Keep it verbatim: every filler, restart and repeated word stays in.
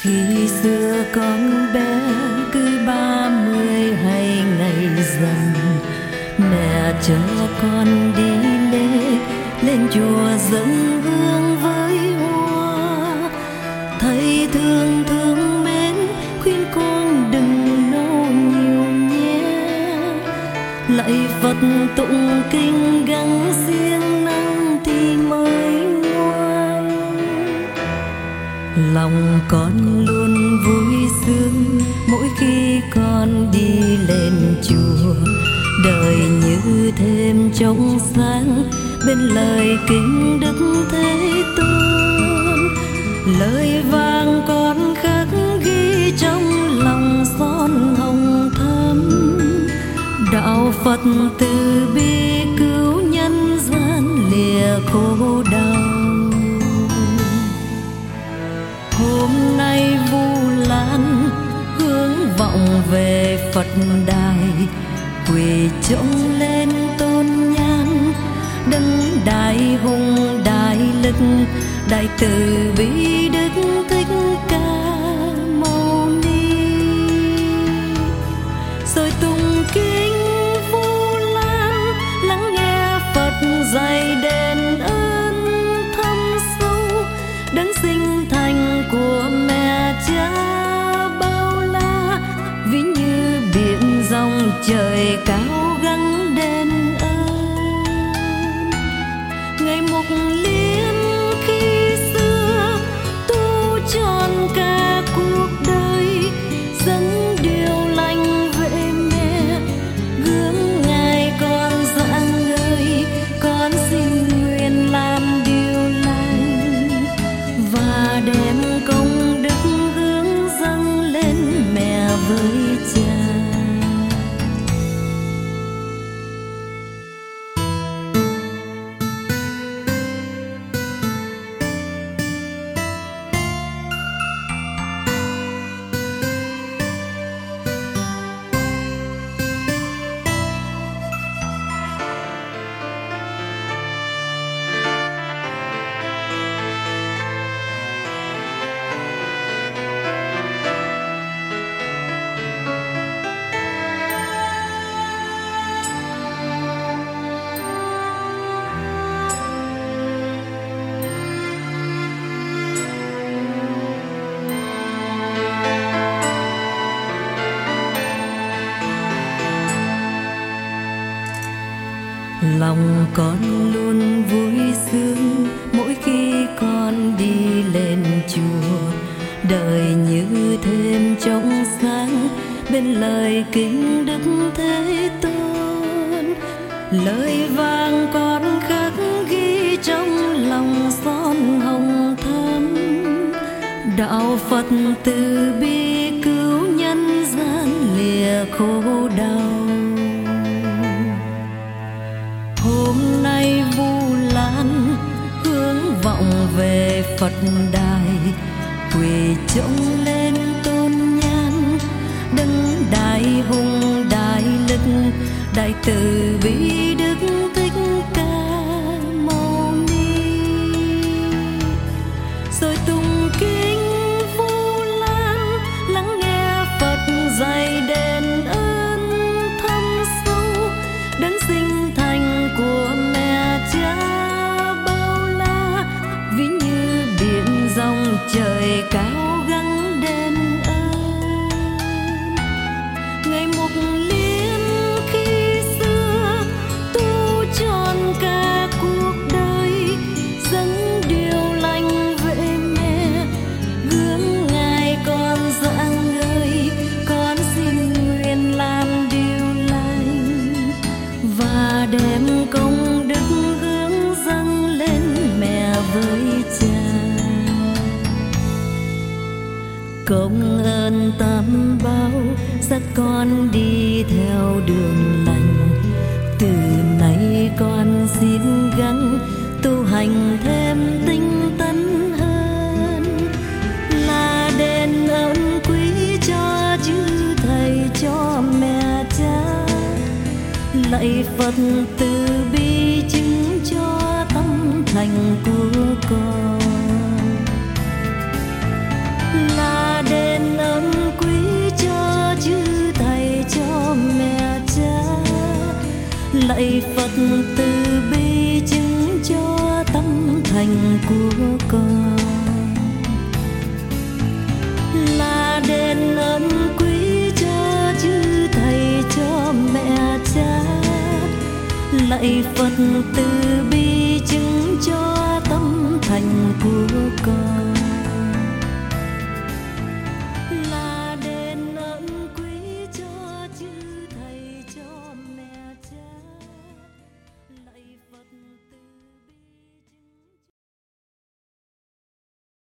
Khi xưa con bé cứ ba mươi hay ngày dần, mẹ cho con đi lễ lên chùa dâng hương với hoa. Thầy thương thương mến khuyên con đừng nô nhiều nhé, lạy Phật tụng kinh gắng siêng năng thì mới ngoan. Lòng con luôn vui sướng mỗi khi con đi lên chùa, đời như thêm trong sáng bên lời kinh Đức Thế Tôn. Lời vàng con khắc ghi trong lòng son hồng thắm, đạo Phật từ bi cứu nhân gian lìa khổ đau. Hôm nay Vu Lan hướng vọng về Phật đài, quỳ trông lên tôn nhan đấng đại hùng đại lực, đại từ bi Đức Thích Ca Mâu Ni. Rồi tụng kinh Vu Lan lắng nghe Phật dạy đền ơn thâm sâu, đấng sinh thành của mẹ cha bao la, ví như biển dòng trời cao gắng đền ơn. Ngày Mục Liên khi xưa tu trọn cả cuộc đời, dâng điều lành về mẹ, gương ngài con rạng ngời, con xin nguyện làm điều lành và đem công đức hướng dâng lên mẹ với cha. Lòng con luôn vui sướng mỗi khi con đi lên chùa, đời như thêm trong sáng bên lời kinh Đức Thế Tôn. Lời vàng con khắc ghi trong lòng son hồng thắm, đạo Phật từ bi cứu nhân gian lìa khổ đau. Hôm nay Vu Lan hướng vọng về Phật đài, quỳ trông lên tôn nhan đấng đại hùng đại lực, đại từ bi Đức Thích Ca Mâu Ni. Rồi tụng kinh Vu Lan lắng nghe Phật dạy đền ơn thâm sâu, đấng sinh thành của mẹ cha bao la, ví như biển dòng trời cao gắng đền ơn. Ngày Mục Liên khi xưa tu trọn cả cuộc đời, dâng điều lành về mẹ, gương ngài con rạng ngời, con xin nguyện làm điều lành và đem công đức hướng dâng lên mẹ với cha. Công ơn tam bảo dắt con đi theo đường lành, từ nay con xin gắng tu hành thêm tinh tấn hơn, là đền ơn quý cho chư thầy cho mẹ cha, lạy Phật từ bi chứng cho tâm thành của con. Là lạy Phật từ bi chứng cho tâm thành của con, là đền ơn quý cho chư thầy cho mẹ cha. Lạy Phật từ bi chứng cho tâm thành của con.